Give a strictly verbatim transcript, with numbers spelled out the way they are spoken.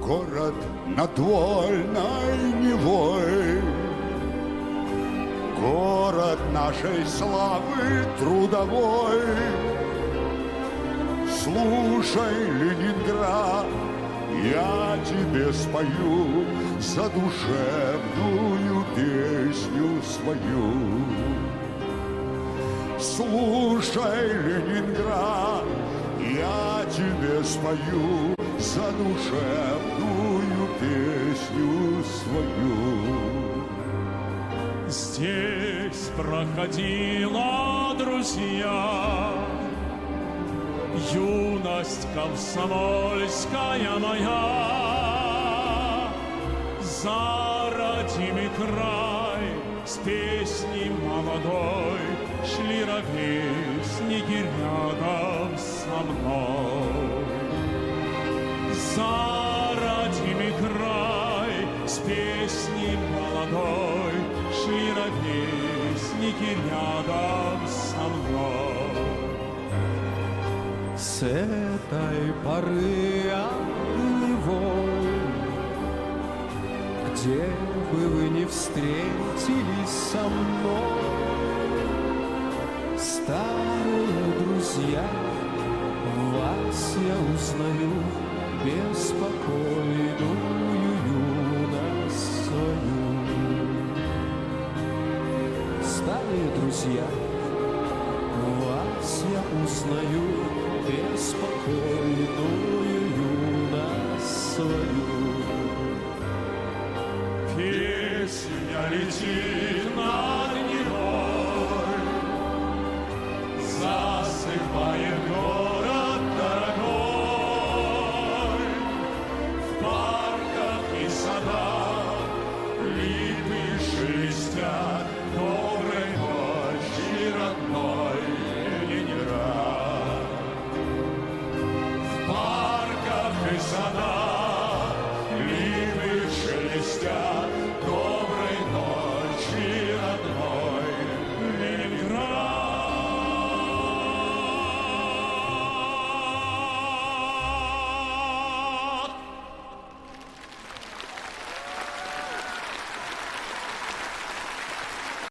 город над вольной Невой, город нашей славы трудовой. Слушай, Ленинград, я тебе спою задушевную песню свою. Слушай, Ленинград, я тебе спою задушевную песню свою. Здесь проходила, друзья, юность комсомольская моя. За родимый край с песней молодой шли ровесники рядом со мной. За родимый край с песней молодой шли ровесники рядом со мной. С этой поры огневой, где бы вы не встретились со мной, старые друзья, вас я узнаю, беспокойную юность свою. Старые друзья, вас я узнаю, беспокойную юность свою. Песня летит